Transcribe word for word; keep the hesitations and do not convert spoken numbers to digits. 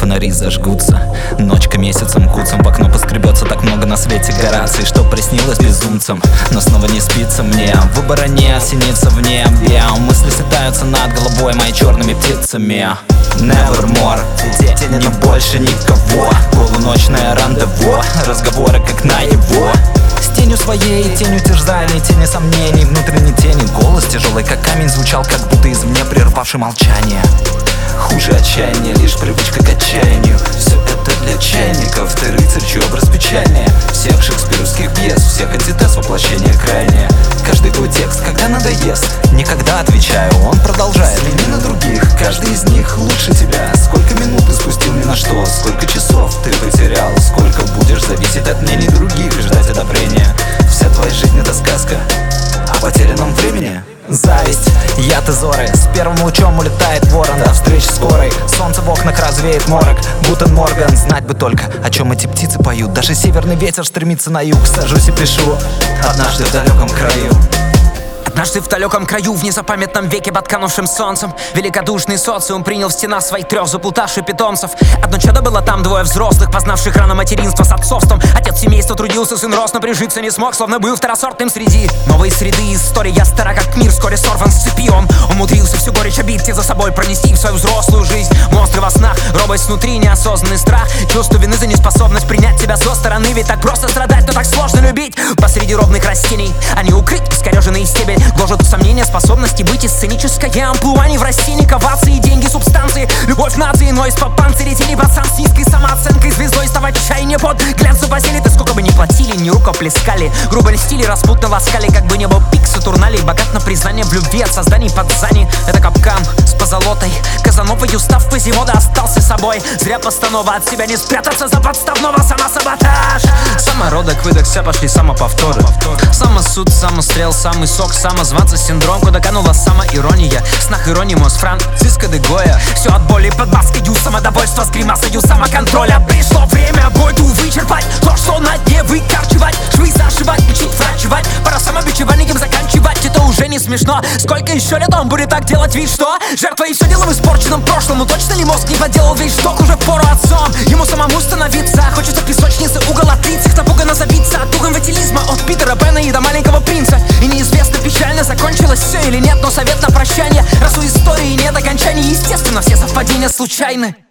фонари зажгутся. Ночка месяцем куцом в окно поскребется. Так много на свете гораций, что приснилось безумцам. Но снова не спится мне, выбора нет, синица в небе. Мысли слетаются над головой мои черными птицами. Nevermore, день, не больше никого. Полуночное рандеву, разговоры как наяву. С тенью своей, тенью терзали, тени сомнений, внутренней тени. Голос тяжелый, как камень, звучал, как будто извне, прервавший молчание. Хуже отчаяния, лишь привычка к отчаянию. Все это для чайников, ты рыцарь, чей образ печальнее всех шекспировских пьес, всех антитез воплощения крайнее. Каждый твой текст, когда надоест, никогда, отвечаю, он продолжает. Взгляни на других, каждый из них лучше тебя. Сколько минут ты спустил ни на что, сколько часов ты потерял, сколько будешь зависеть от мнений других, ждать одобрения. Вся твоя жизнь это сказка о потерянном времени. Зависть, яд и зоры, с первым лучом улетает ворон. До встречи скорой, солнце в окнах развеет морок. Гутен Морган, знать бы только, о чем эти птицы поют. Даже северный ветер стремится на юг. Сажусь и пишу однажды в далеком краю. Однажды в далеком краю, в незапамятном веке под канувшим солнцем, великодушный социум принял в стена своих трех заплутавших питомцев. Одно чадо было там, двое взрослых, познавших рано материнство с отцовством. Отец семейства трудился, сын рос, но прижиться не смог, словно был второсортным среди новой среды. История стара как мир, вскоре сорван с цепи. Он умудрился всю горечь обид за собой пронести в свою взрослую жизнь. Монстры во снах, робость внутри, неосознанный страх, чувство вины за неспособность принять тебя со стороны. Ведь так просто страдать, но так сложно любить. Посреди ровных растений они укрыты, искореженные стебель гложет сомнения способности быть и сценическое амплуа. Не в растении, ковации, деньги, субстанции, любовь нации, но из-под панциря тени пацан с низкой самооценкой, звездой ставать чайне под глянцу басили. Ты сколько бы ни платили, ни рукоплескали, грубо льстили, распутно ласкали, как бы не был пик Сатурналей. Богат на признание в любви от созданий подзаний. Это капкан с позолотой, Казановой устав Квазимода остался собой. Зря постанова, от себя не спрятаться за подставного самосаботаж. Самородок, выдохся, пошли самоповторы. Самосуд, самострел, самый сок, самозванца, синдром, куда канула самоирония. В снах иронимус, Франциско де Гоя. Все от боли под маскою самодовольства с гримасою самоконтроля. Пришло время бойду вычерпать то, что на дне выкорчевать, швы зашивать, учить врачевать. Пора самобичеванием заканчивать, это уже не смешно. Сколько еще лет он будет так делать вид, что жертва и все дело в испорченном прошлом. Ну точно ли мозг не поделал весь шток уже впору отцом? Ему самому становиться хочется песочницы, угол от лиц, их напуганно забиться от духа инфантилизма. От Питера Пэна и до Маленького принца. И неизвестно, печально закончилось все или нет, но совет на прощание. Раз у истории нет окончания, естественно, все совпадения случайны.